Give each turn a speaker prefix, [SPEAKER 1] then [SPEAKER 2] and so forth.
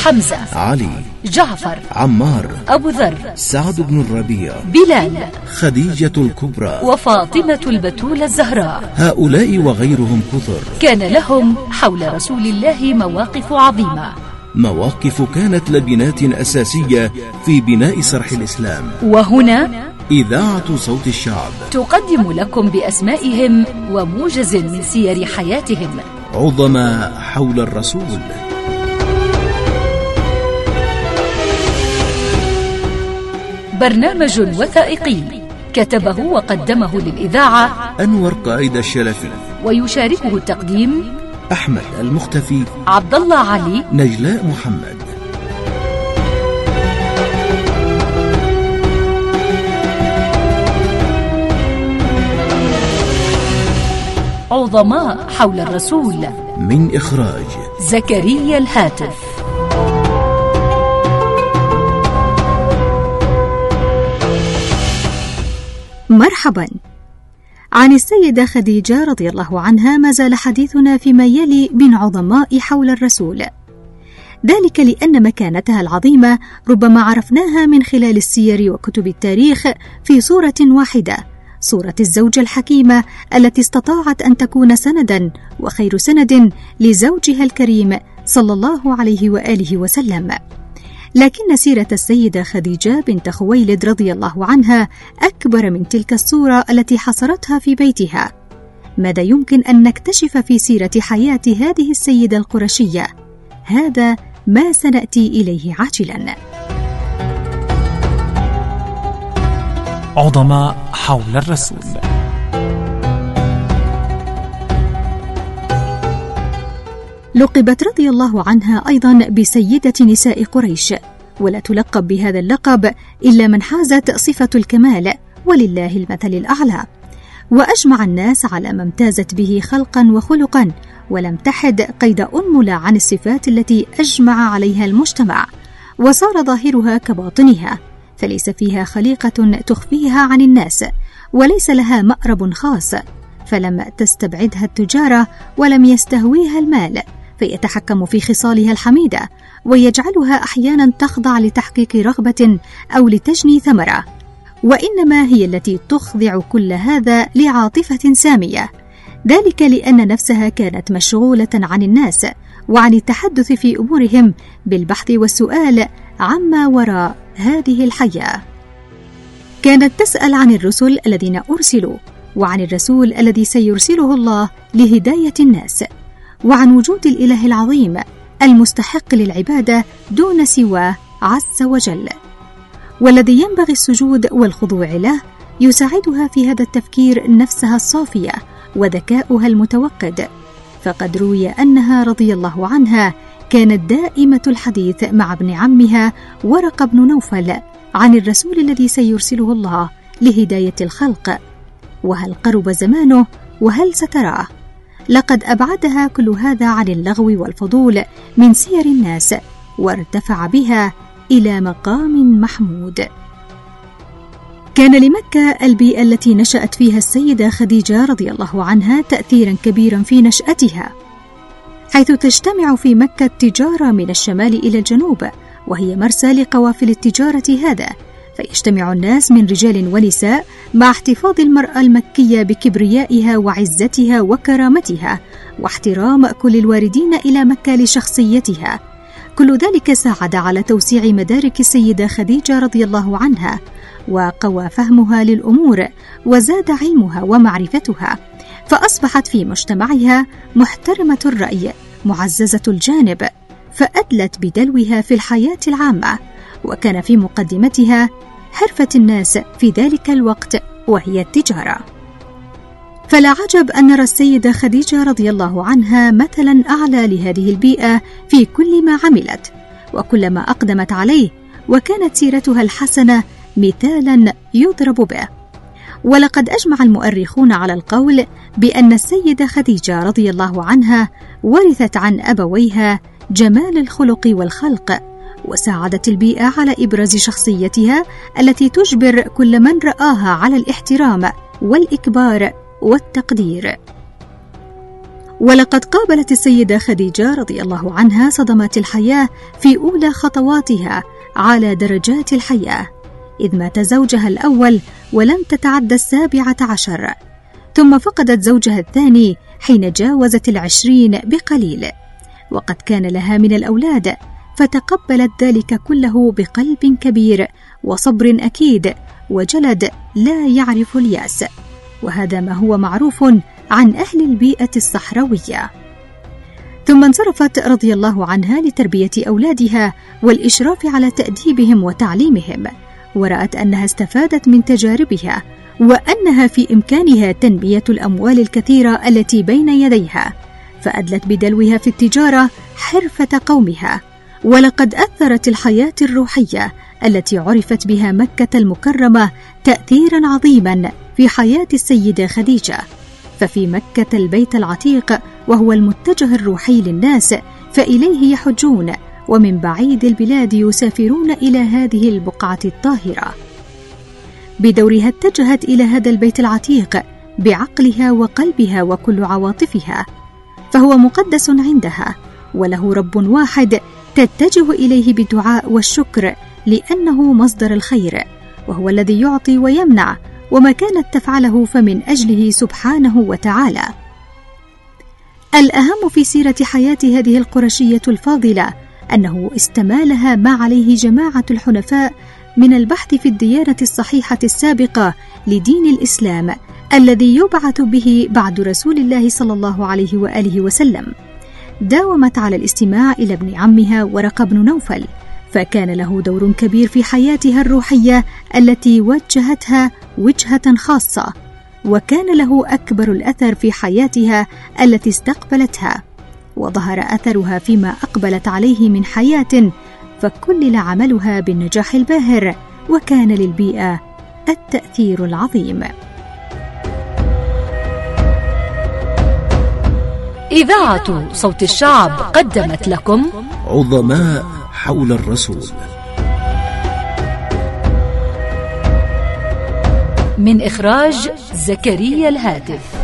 [SPEAKER 1] حمزة،
[SPEAKER 2] علي،
[SPEAKER 1] جعفر،
[SPEAKER 2] عمار،
[SPEAKER 1] أبو ذر،
[SPEAKER 2] سعد بن الربيع،
[SPEAKER 1] بلال،
[SPEAKER 2] خديجة الكبرى،
[SPEAKER 1] وفاطمة البتول الزهراء.
[SPEAKER 2] هؤلاء وغيرهم كثر
[SPEAKER 1] كان لهم حول رسول الله مواقف عظيمة،
[SPEAKER 2] مواقف كانت لبنات أساسية في بناء صرح الإسلام.
[SPEAKER 1] وهنا
[SPEAKER 2] إذاعة صوت الشعب
[SPEAKER 1] تقدم لكم بأسمائهم وموجز من سير حياتهم.
[SPEAKER 2] عظماء حول الرسول.
[SPEAKER 1] برنامج وثائقي كتبه وقدمه للإذاعة
[SPEAKER 2] أنور قائد الشلفي،
[SPEAKER 1] ويشاركه التقديم
[SPEAKER 2] أحمد المختفي،
[SPEAKER 1] عبد الله علي،
[SPEAKER 2] نجلاء محمد.
[SPEAKER 1] عظماء حول الرسول،
[SPEAKER 2] من إخراج
[SPEAKER 1] زكريا الهاتف.
[SPEAKER 3] مرحبا. عن السيدة خديجة رضي الله عنها ما زال حديثنا فيما يلي من عظماء حول الرسول، ذلك لأن مكانتها العظيمة ربما عرفناها من خلال السير وكتب التاريخ في صورة واحدة، صورة الزوجة الحكيمة التي استطاعت أن تكون سندا وخير سند لزوجها الكريم صلى الله عليه وآله وسلم. لكن سيرة السيدة خديجة بنت خويلد رضي الله عنها أكبر من تلك الصورة التي حصرتها في بيتها. ماذا يمكن أن نكتشف في سيرة حياة هذه السيدة القرشية؟ هذا ما سنأتي إليه عاجلا.
[SPEAKER 4] عظماء حول الرسول.
[SPEAKER 3] لقبت رضي الله عنها أيضا بسيدة نساء قريش، ولا تلقب بهذا اللقب إلا من حازت صفة الكمال، ولله المثل الأعلى. وأجمع الناس على ما امتازت به خلقا وخلقا، ولم تحد قيد أنملة عن الصفات التي أجمع عليها المجتمع، وصار ظاهرها كباطنها، فليس فيها خليقة تخفيها عن الناس، وليس لها مأرب خاص، فلم تستبعدها التجارة ولم يستهويها المال، فيتحكم في خصالها الحميدة ويجعلها أحيانا تخضع لتحقيق رغبة أو لتجني ثمرة، وإنما هي التي تخضع كل هذا لعاطفة سامية، ذلك لأن نفسها كانت مشغولة عن الناس وعن التحدث في أمورهم بالبحث والسؤال عما وراء هذه الحياة. كانت تسأل عن الرسل الذين أرسلوا، وعن الرسول الذي سيرسله الله لهداية الناس، وعن وجود الإله العظيم المستحق للعبادة دون سواه عز وجل، والذي ينبغي السجود والخضوع له. يساعدها في هذا التفكير نفسها الصافية وذكاؤها المتوقد، فقد روي أنها رضي الله عنها كانت دائمة الحديث مع ابن عمها ورقة بن نوفل عن الرسول الذي سيرسله الله لهداية الخلق، وهل قرب زمانه وهل ستراه. لقد أبعدها كل هذا عن اللغو والفضول من سير الناس، وارتفع بها إلى مقام محمود. كان لمكة البيئة التي نشأت فيها السيدة خديجة رضي الله عنها تأثيرا كبيرا في نشأتها، حيث تجتمع في مكة التجارة من الشمال إلى الجنوب، وهي مرسى لقوافل التجارة هذا، فيجتمع الناس من رجال ونساء مع احتفاظ المرأة المكية بكبريائها وعزتها وكرامتها، واحترام كل الواردين إلى مكة لشخصيتها. كل ذلك ساعد على توسيع مدارك السيدة خديجة رضي الله عنها، وقوى فهمها للأمور، وزاد علمها ومعرفتها، فأصبحت في مجتمعها محترمة الرأي معززة الجانب، فأدلت بدلوها في الحياة العامة، وكان في مقدمتها حرفة الناس في ذلك الوقت وهي التجارة. فلا عجب أن نرى السيدة خديجة رضي الله عنها مثلا أعلى لهذه البيئة في كل ما عملت وكل ما أقدمت عليه، وكانت سيرتها الحسنة مثالا يضرب به. ولقد أجمع المؤرخون على القول بأن السيدة خديجة رضي الله عنها ورثت عن أبويها جمال الخلق والخلق، وساعدت البيئة على إبراز شخصيتها التي تجبر كل من رآها على الاحترام والإكبار والتقدير. ولقد قابلت السيدة خديجة رضي الله عنها صدمات الحياة في أولى خطواتها على درجات الحياة، إذ مات زوجها الأول ولم تتعدى 17، ثم فقدت زوجها الثاني حين جاوزت 20 بقليل، وقد كان لها من الأولاد، فتقبلت ذلك كله بقلب كبير وصبر أكيد وجلد لا يعرف الياس، وهذا ما هو معروف عن أهل البيئة الصحراوية. ثم انصرفت رضي الله عنها لتربية أولادها والإشراف على تأديبهم وتعليمهم، ورأت أنها استفادت من تجاربها، وأنها في إمكانها تنمية الأموال الكثيرة التي بين يديها، فأدلت بدلوها في التجارة حرفة قومها. ولقد أثرت الحياة الروحية التي عرفت بها مكة المكرمة تأثيرا عظيما في حياة السيدة خديجة، ففي مكة البيت العتيق وهو المتجه الروحي للناس، فإليه يحجون، ومن بعيد البلاد يسافرون إلى هذه البقعة الطاهرة. بدورها اتجهت إلى هذا البيت العتيق بعقلها وقلبها وكل عواطفها، فهو مقدس عندها، وله رب واحد تتجه إليه بالدعاء والشكر، لأنه مصدر الخير، وهو الذي يعطي ويمنع، وما كانت تفعله فمن أجله سبحانه وتعالى. الأهم في سيرة حياة هذه القرشية الفاضلة أنه استمالها ما عليه جماعة الحنفاء من البحث في الديانة الصحيحة السابقة لدين الإسلام الذي يبعث به بعد رسول الله صلى الله عليه وآله وسلم. داومت على الاستماع إلى ابن عمها ورقة بن نوفل، فكان له دور كبير في حياتها الروحية التي وجهتها وجهة خاصة، وكان له أكبر الأثر في حياتها التي استقبلتها، وظهر أثرها فيما أقبلت عليه من حياة، فكلل عملها بالنجاح الباهر، وكان للبيئة التأثير العظيم.
[SPEAKER 1] إذاعة صوت الشعب قدمت لكم
[SPEAKER 2] عظماء حول الرسول،
[SPEAKER 1] من إخراج زكريا الهاتف.